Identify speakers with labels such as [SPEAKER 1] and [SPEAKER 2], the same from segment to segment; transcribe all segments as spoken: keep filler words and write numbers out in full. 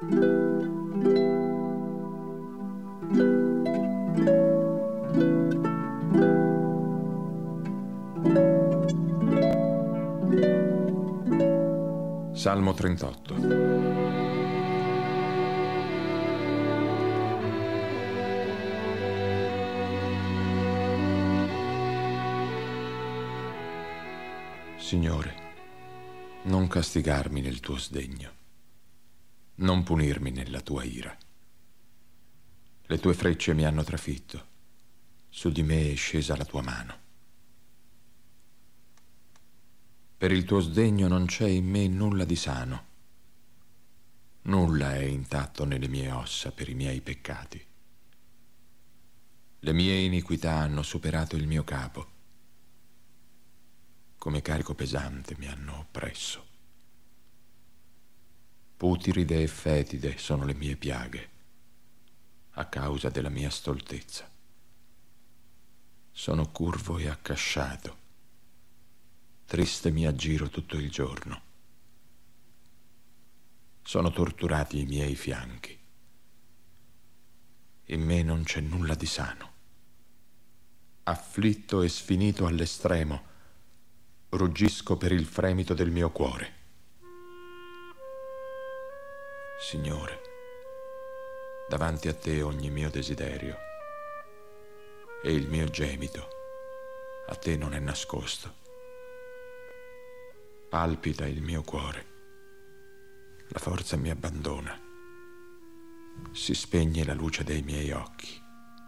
[SPEAKER 1] Salmo trentotto. Signore, non castigarmi nel tuo sdegno, non punirmi nella tua ira. Le tue frecce mi hanno trafitto, su di me è scesa la tua mano. Per il tuo sdegno non c'è in me nulla di sano, nulla è intatto nelle mie ossa per i miei peccati. Le mie iniquità hanno superato il mio capo, come carico pesante mi hanno oppresso. Putride e fetide sono le mie piaghe, a causa della mia stoltezza. Sono curvo e accasciato, triste mi aggiro tutto il giorno. Sono torturati i miei fianchi. In me non c'è nulla di sano. Afflitto e sfinito all'estremo, ruggisco per il fremito del mio cuore. Signore, davanti a te ogni mio desiderio e il mio gemito a te non è nascosto. Palpita il mio cuore, la forza mi abbandona, si spegne la luce dei miei occhi.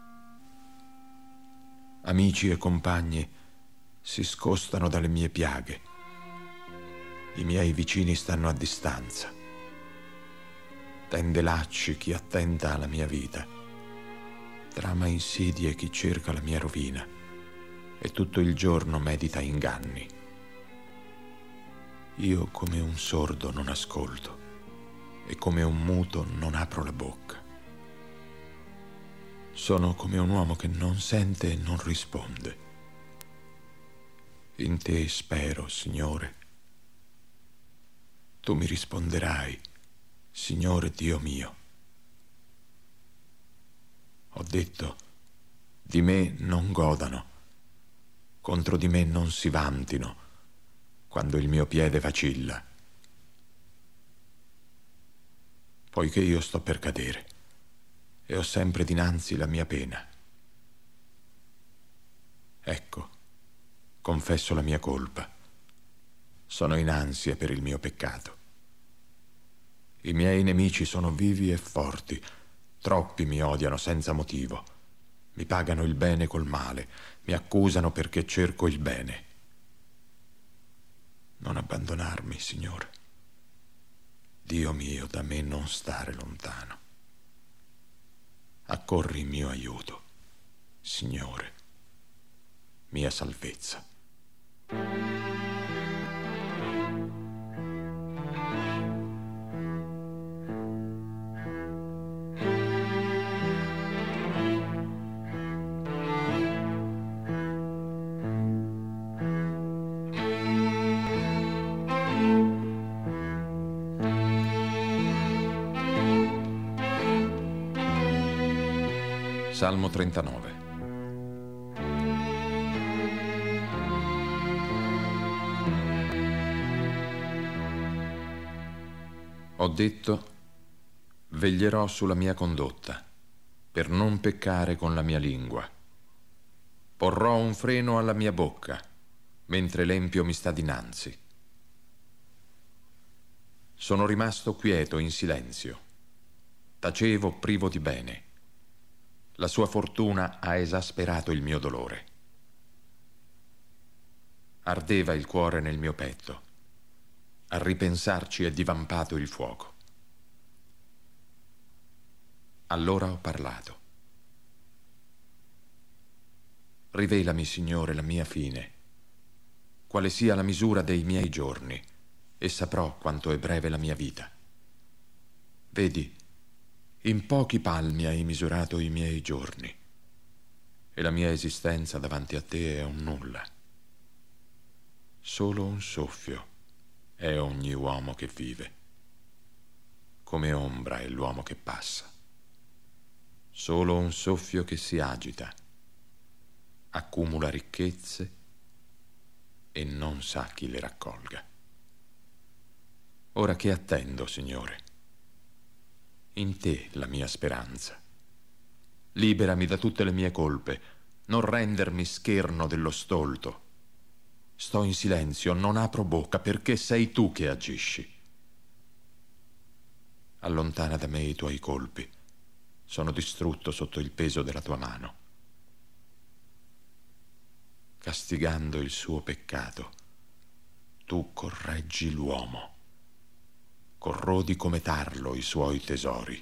[SPEAKER 1] Amici e compagni si scostano dalle mie piaghe, i miei vicini stanno a distanza. Tende lacci chi attenta alla mia vita, trama insidie chi cerca la mia rovina e tutto il giorno medita inganni. Io come un sordo non ascolto e come un muto non apro la bocca. Sono come un uomo che non sente e non risponde. In te spero, Signore. Tu mi risponderai, Signore Dio mio. Ho detto, di me non godano, contro di me non si vantino, quando il mio piede vacilla. Poiché io sto per cadere e ho sempre dinanzi la mia pena. Ecco, confesso la mia colpa. Sono in ansia per il mio peccato. I miei nemici sono vivi e forti, troppi mi odiano senza motivo. Mi pagano il bene col male, mi accusano perché cerco il bene. Non abbandonarmi, Signore. Dio mio, da me non stare lontano. Accorri in mio aiuto, Signore, mia salvezza. Salmo trentanove. Ho detto, veglierò sulla mia condotta, per non peccare con la mia lingua. Porrò un freno alla mia bocca, mentre l'empio mi sta dinanzi. Sono rimasto quieto in silenzio, tacevo privo di bene. La sua fortuna ha esasperato il mio dolore. Ardeva il cuore nel mio petto. A ripensarci è divampato il fuoco. Allora ho parlato. Rivelami, Signore, la mia fine, quale sia la misura dei miei giorni, e saprò quanto è breve la mia vita. Vedi, in pochi palmi hai misurato i miei giorni, e la mia esistenza davanti a te è un nulla. Solo un soffio è ogni uomo che vive. come ombra è l'uomo che passa. Solo un soffio che si agita, accumula ricchezze e non sa chi le raccolga. Ora che attendo, Signore? In te la mia speranza. Liberami da tutte le mie colpe, non rendermi scherno dello stolto. Sto in silenzio, non apro bocca, perché sei tu che agisci. Allontana da me i tuoi colpi. Sono distrutto sotto il peso della tua mano. Castigando il suo peccato, tu correggi l'uomo. Corrodi come tarlo i suoi tesori.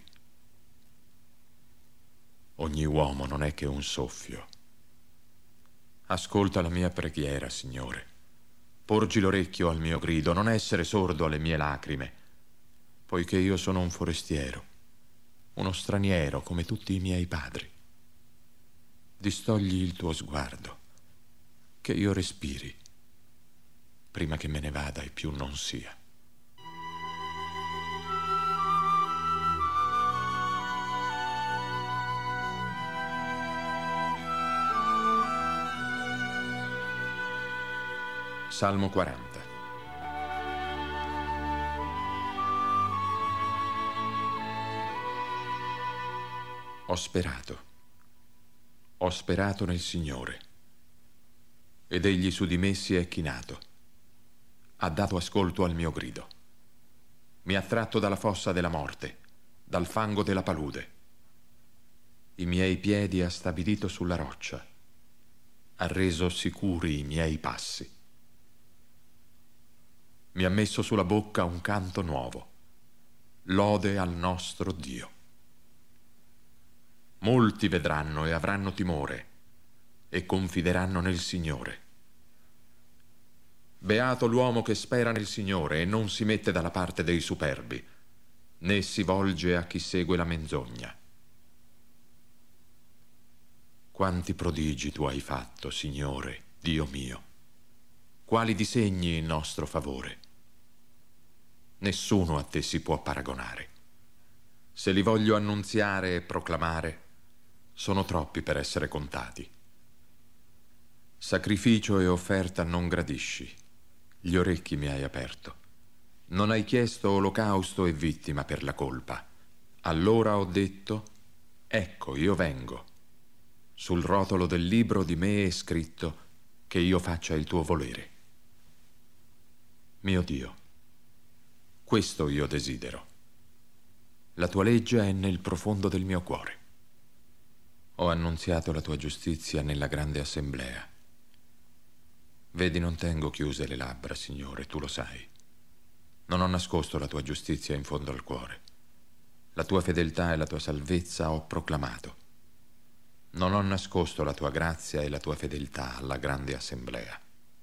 [SPEAKER 1] Ogni uomo non è che un soffio. Ascolta la mia preghiera, Signore. Porgi l'orecchio al mio grido, non essere sordo alle mie lacrime, poiché io sono un forestiero, uno straniero come tutti i miei padri. Distogli il tuo sguardo, che io respiri, prima che me ne vada e più non sia. Salmo quaranta. Ho sperato, ho sperato nel Signore, ed egli su di me si è chinato, ha dato ascolto al mio grido. Mi ha tratto dalla fossa della morte, dal fango della palude. I miei piedi ha stabilito sulla roccia, ha reso sicuri i miei passi. Mi ha messo sulla bocca un canto nuovo, lode al nostro Dio. Molti vedranno e avranno timore e confideranno nel Signore. Beato l'uomo che spera nel Signore e non si mette dalla parte dei superbi, né si volge a chi segue la menzogna. Quanti prodigi tu hai fatto, Signore, Dio mio! Quali disegni in nostro favore! Nessuno a te si può paragonare. Se li voglio annunziare e proclamare, sono troppi per essere contati. Sacrificio e offerta non gradisci, gli orecchi mi hai aperto. Non hai chiesto olocausto e vittima per la colpa. Allora ho detto, ecco, io vengo. Sul rotolo del libro di me è scritto che io faccia il tuo volere. Mio Dio, questo io desidero. La tua legge è nel profondo del mio cuore. Ho annunziato la tua giustizia nella grande assemblea. Vedi, non tengo chiuse le labbra, Signore, tu lo sai. Non ho nascosto la tua giustizia in fondo al cuore. La tua fedeltà e la tua salvezza ho proclamato. Non ho nascosto la tua grazia e la tua fedeltà alla grande assemblea.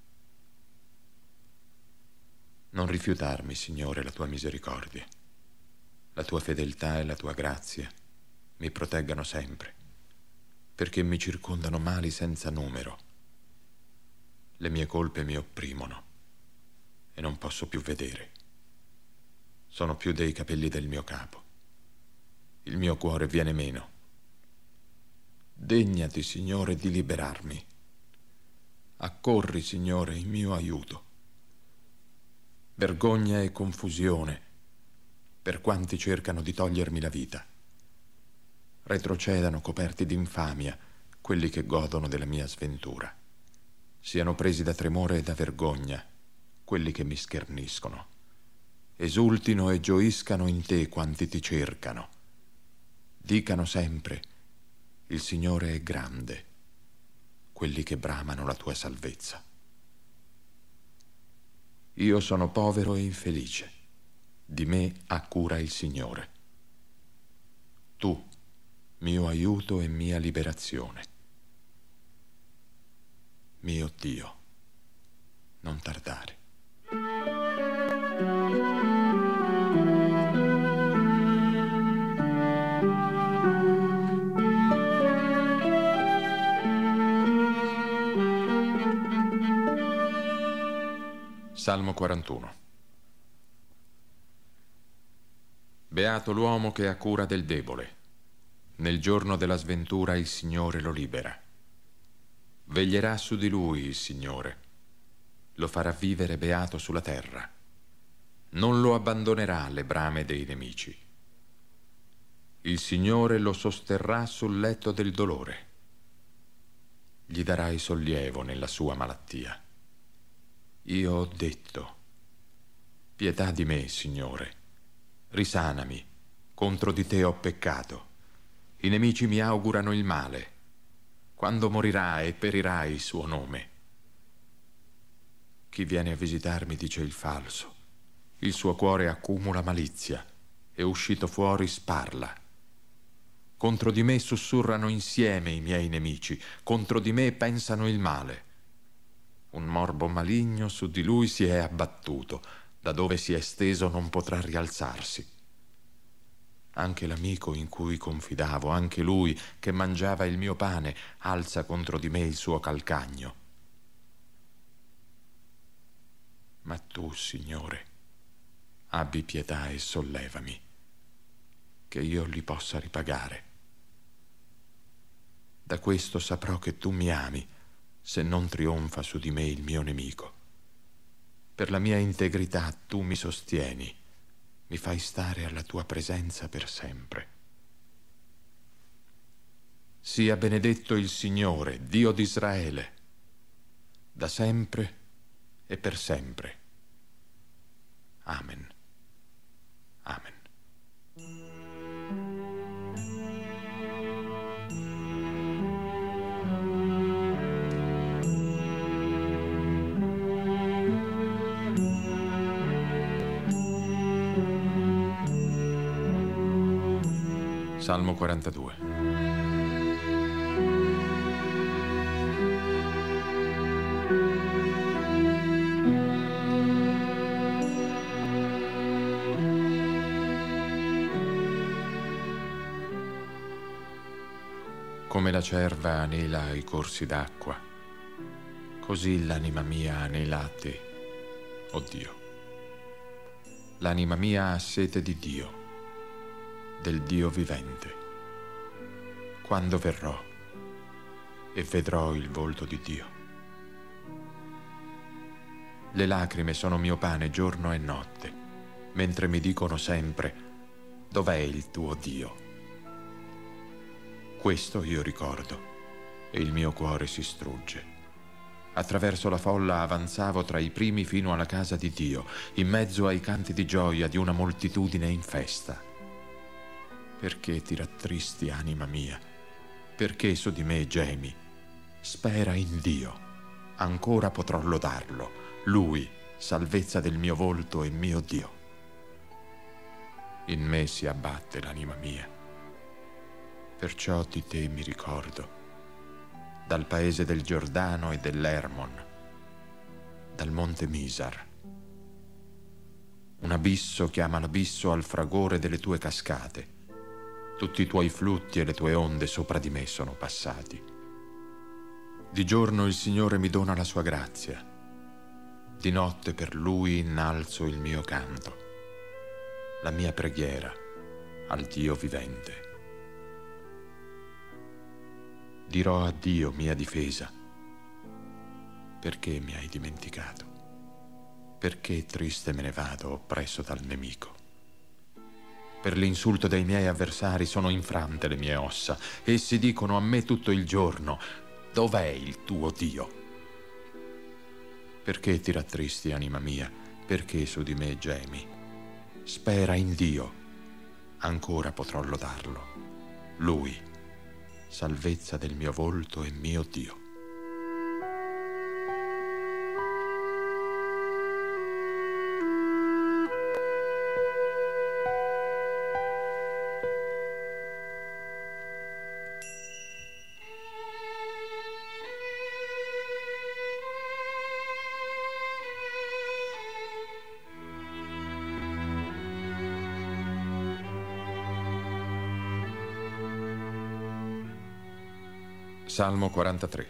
[SPEAKER 1] Non rifiutarmi, Signore, la tua misericordia. La tua fedeltà e la tua grazia mi proteggano sempre, perché mi circondano mali senza numero. Le mie colpe mi opprimono e non posso più vedere. Sono più dei capelli del mio capo. Il mio cuore viene meno. Degnati, Signore, di liberarmi. Accorri, Signore, in mio aiuto. Vergogna e confusione per quanti cercano di togliermi la vita. Retrocedano coperti d'infamia quelli che godono della mia sventura. Siano presi da tremore e da vergogna quelli che mi scherniscono. Esultino e gioiscano in te quanti ti cercano. Dicano sempre, il Signore è grande, quelli che bramano la tua salvezza. Io sono povero e infelice, di me ha cura il Signore. Tu, mio aiuto e mia liberazione. Mio Dio, non tardare. Salmo quarantuno. Beato l'uomo che ha cura del debole. Nel giorno della sventura il Signore lo libera. Veglierà su di lui il Signore. Lo farà vivere beato sulla terra. Non lo abbandonerà alle brame dei nemici. Il Signore lo sosterrà sul letto del dolore. Gli darai sollievo nella sua malattia. Io ho detto: pietà di me, Signore. Risanami, contro di te ho peccato. I nemici mi augurano il male. Quando morirà e perirà il suo nome. Chi viene a visitarmi dice il falso. Il suo cuore accumula malizia e uscito fuori sparla. Contro di me sussurrano insieme i miei nemici. Contro di me pensano il male. Un morbo maligno su di lui si è abbattuto. Da dove si è steso non potrà rialzarsi. Anche l'amico in cui confidavo, anche lui che mangiava il mio pane, alza contro di me il suo calcagno. Ma tu, Signore, abbi pietà e sollevami, che io li possa ripagare. Da questo saprò che tu mi ami, se non trionfa su di me il mio nemico. Per la mia integrità tu mi sostieni, mi fai stare alla tua presenza per sempre. Sia benedetto il Signore, Dio di Israele, da sempre e per sempre. Amen. Amen. Salmo quarantadue. Come la cerva anela ai corsi d'acqua, così l'anima mia anela a te, o Dio. L'anima mia ha sete di Dio, del Dio vivente. Quando verrò e vedrò il volto di Dio. Le lacrime sono mio pane giorno e notte, mentre mi dicono sempre: dov'è il tuo Dio? Questo io ricordo e il mio cuore si strugge. Attraverso la folla avanzavo tra i primi fino alla casa di Dio, in mezzo ai canti di gioia di una moltitudine in festa. Perché ti rattristi, anima mia? Perché su di me gemi? Spera in Dio, ancora potrò lodarlo, Lui, salvezza del mio volto e mio Dio. In me si abbatte l'anima mia, perciò di te mi ricordo, dal paese del Giordano e dell'Hermon, dal monte Misar. Un abisso chiama l'abisso al fragore delle tue cascate. Tutti i tuoi flutti e le tue onde sopra di me sono passati. Di giorno il Signore mi dona la sua grazia. Di notte per Lui innalzo il mio canto, la mia preghiera al Dio vivente. Dirò a Dio mia difesa: perché mi hai dimenticato? Perché triste me ne vado oppresso dal nemico? Per l'insulto dei miei avversari sono infrante le mie ossa. Essi dicono a me tutto il giorno: dov'è il tuo Dio? Perché ti rattristi, anima mia? Perché su di me gemi? Spera in Dio, ancora potrò lodarlo, Lui, salvezza del mio volto e mio Dio. Salmo quarantatré.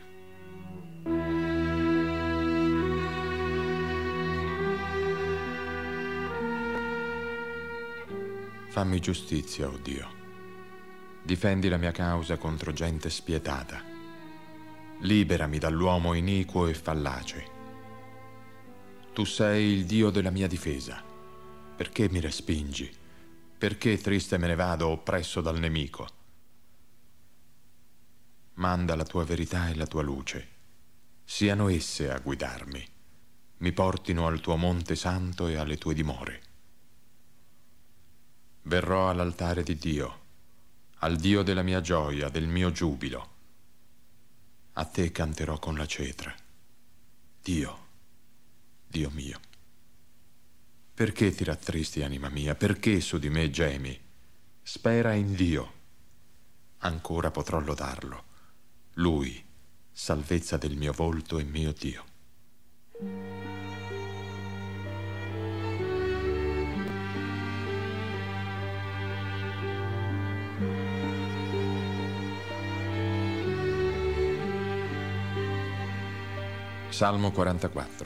[SPEAKER 1] Fammi giustizia, o Dio. Difendi la mia causa contro gente spietata. Liberami dall'uomo iniquo e fallace. Tu sei il Dio della mia difesa. Perché mi respingi? Perché triste me ne vado, oppresso dal nemico? Manda la tua verità e la tua luce. Siano esse a guidarmi. Mi portino al tuo monte santo e alle tue dimore. Verrò all'altare di Dio, al Dio della mia gioia, del mio giubilo. A te canterò con la cetra. Dio, Dio mio. Perché ti rattristi, anima mia? Perché su di me gemi? Spera in Dio. Ancora potrò lodarlo. Lui, salvezza del mio volto e mio Dio. Salmo quarantaquattro.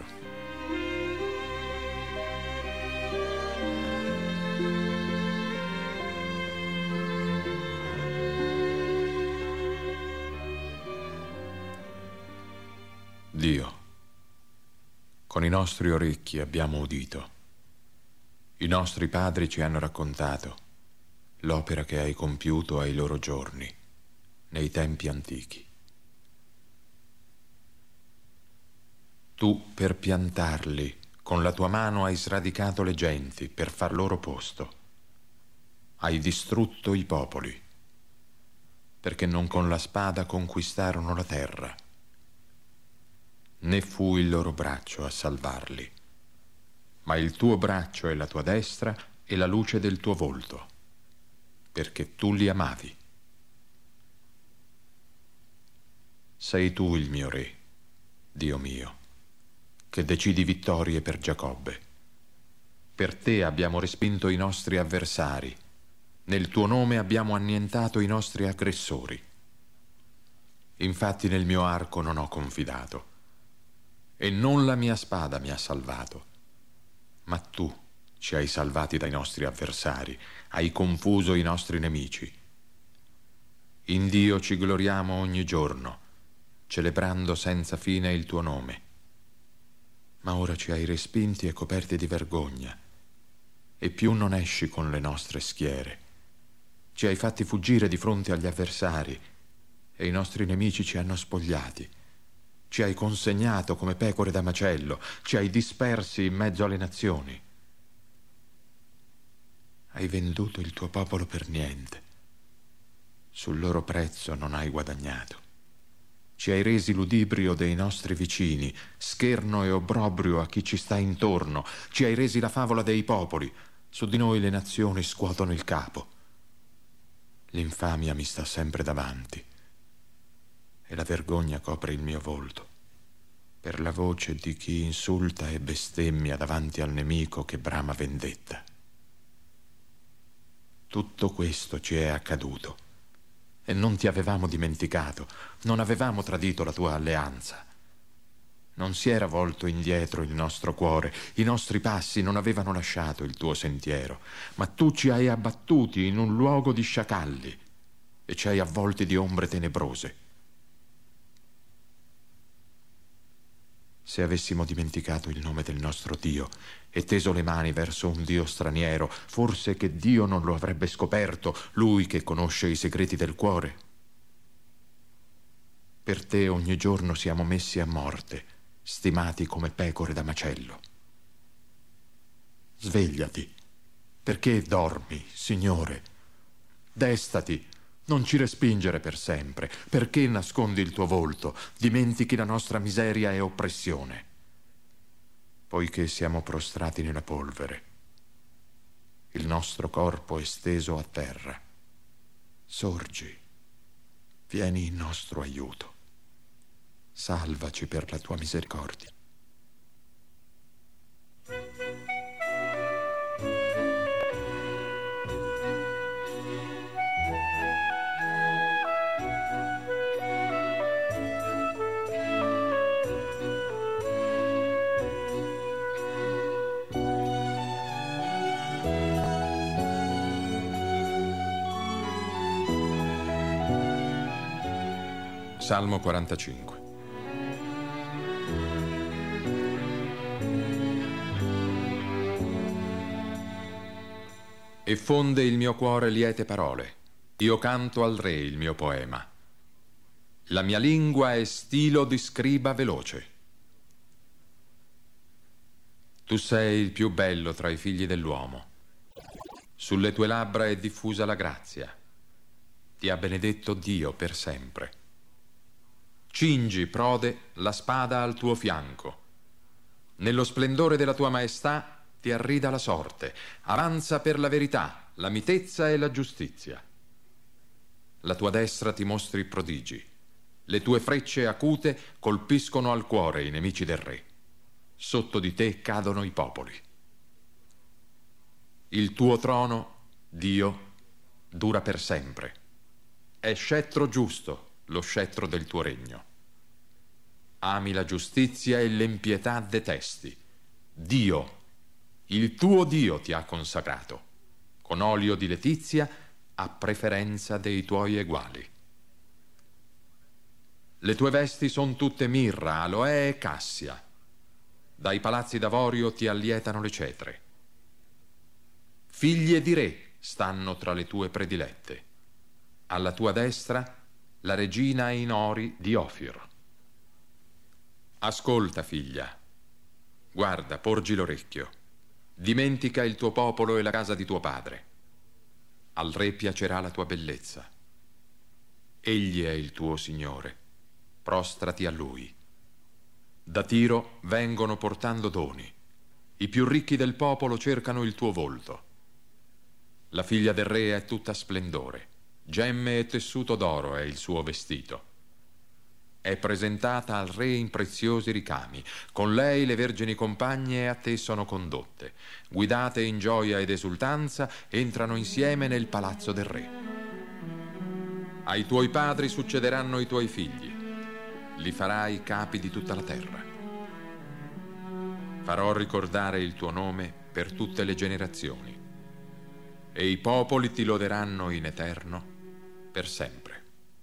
[SPEAKER 1] Dio, con i nostri orecchi abbiamo udito, i nostri padri ci hanno raccontato l'opera che hai compiuto ai loro giorni, nei tempi antichi. Tu per piantarli, con la tua mano hai sradicato le genti per far loro posto. Hai distrutto i popoli, perché non con la spada conquistarono la terra. Né fu il loro braccio a salvarli, ma il tuo braccio e la tua destra e la luce del tuo volto, perché tu li amavi. Sei tu il mio Re, Dio mio, che decidi vittorie per Giacobbe. Per te abbiamo respinto i nostri avversari, nel tuo nome abbiamo annientato i nostri aggressori. Infatti nel mio arco non ho confidato, e non la mia spada mi ha salvato, ma tu ci hai salvati dai nostri avversari, hai confuso i nostri nemici. In Dio ci gloriamo ogni giorno, celebrando senza fine il tuo nome. Ma ora ci hai respinti e coperti di vergogna, e più non esci con le nostre schiere. Ci hai fatti fuggire di fronte agli avversari, e i nostri nemici ci hanno spogliati. Ci hai consegnato come pecore da macello, ci hai dispersi in mezzo alle nazioni. Hai venduto il tuo popolo per niente, sul loro prezzo non hai guadagnato. Ci hai resi ludibrio dei nostri vicini, scherno e obbrobrio a chi ci sta intorno. Ci hai resi la favola dei popoli, su di noi le nazioni scuotono il capo. L'infamia mi sta sempre davanti, e la vergogna copre il mio volto, per la voce di chi insulta e bestemmia davanti al nemico che brama vendetta. Tutto questo ci è accaduto, e non ti avevamo dimenticato, non avevamo tradito la tua alleanza. Non si era volto indietro il nostro cuore, i nostri passi non avevano lasciato il tuo sentiero, ma tu ci hai abbattuti in un luogo di sciacalli e ci hai avvolti di ombre tenebrose. Se avessimo dimenticato il nome del nostro Dio e teso le mani verso un Dio straniero, forse che Dio non lo avrebbe scoperto, lui che conosce i segreti del cuore. Per te ogni giorno siamo messi a morte, stimati come pecore da macello. Svegliati, perché dormi, Signore? Destati, non ci respingere per sempre. Perché nascondi il tuo volto, dimentichi la nostra miseria e oppressione? Poiché siamo prostrati nella polvere, il nostro corpo è steso a terra. Sorgi, vieni in nostro aiuto. Salvaci per la tua misericordia. Salmo quarantacinque. E fonde il mio cuore liete parole, io canto al Re il mio poema. La mia lingua è stilo di scriba veloce. Tu sei il più bello tra i figli dell'uomo. Sulle tue labbra è diffusa la grazia. Ti ha benedetto Dio per sempre. Cingi, prode, la spada al tuo fianco. Nello splendore della tua maestà ti arrida la sorte. Avanza per la verità, la mitezza e la giustizia. La tua destra ti mostri prodigi. Le tue frecce acute colpiscono al cuore i nemici del re. Sotto di te cadono i popoli. Il tuo trono, Dio, dura per sempre. È scettro giusto lo scettro del tuo regno. Ami la giustizia e l'empietà detesti. Dio, il tuo Dio ti ha consacrato, con olio di letizia a preferenza dei tuoi eguali. Le tue vesti son tutte mirra, aloe e cassia. Dai palazzi d'avorio ti allietano le cetre. Figlie di re stanno tra le tue predilette. Alla tua destra la regina in ori di Ofir. Ascolta, figlia. Guarda, porgi l'orecchio. Dimentica il tuo popolo e la casa di tuo padre. Al re piacerà la tua bellezza. Egli è il tuo Signore. Prostrati a lui. Da Tiro vengono portando doni. I più ricchi del popolo cercano il tuo volto. La figlia del re è tutta splendore. Gemme e tessuto d'oro è il suo vestito. È presentata al re in preziosi ricami. Con lei le vergini compagne a te sono condotte. Guidate in gioia ed esultanza, entrano insieme nel palazzo del re. Ai tuoi padri succederanno i tuoi figli. Li farai capi di tutta la terra. Farò ricordare il tuo nome per tutte le generazioni. E i popoli ti loderanno in eterno per sempre.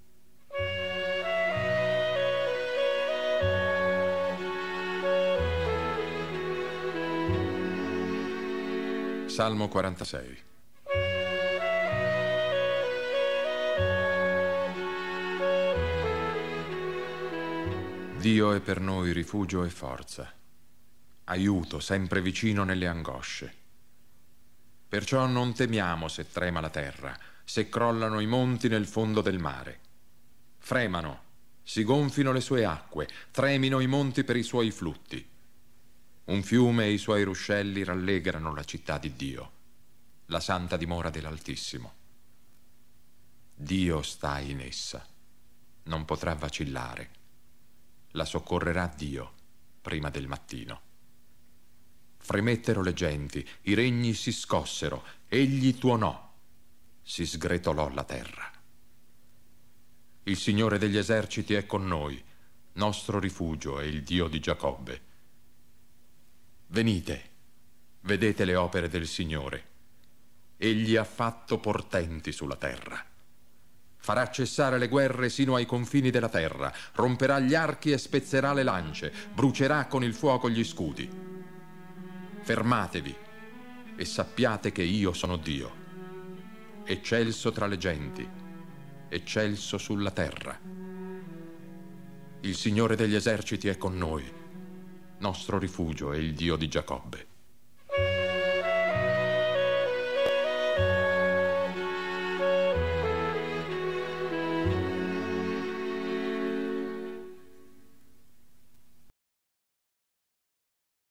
[SPEAKER 1] Salmo quarantasei. Dio è per noi rifugio e forza, aiuto sempre vicino nelle angosce. Perciò non temiamo se trema la terra, se crollano i monti nel fondo del mare. Fremano, si gonfino le sue acque, tremino i monti per i suoi flutti. Un fiume e i suoi ruscelli rallegrano la città di Dio, la santa dimora dell'Altissimo. Dio sta in essa, non potrà vacillare. La soccorrerà Dio prima del mattino. Fremettero le genti, i regni si scossero, egli tuonò, si sgretolò la terra. Il Signore degli eserciti è con noi, nostro rifugio è il Dio di Giacobbe. Venite, vedete le opere del Signore. Egli ha fatto portenti sulla terra. Farà cessare le guerre sino ai confini della terra, romperà gli archi e spezzerà le lance, brucerà con il fuoco gli scudi. Fermatevi e sappiate che io sono Dio, eccelso tra le genti, eccelso sulla terra. Il Signore degli eserciti è con noi, nostro rifugio è il Dio di Giacobbe.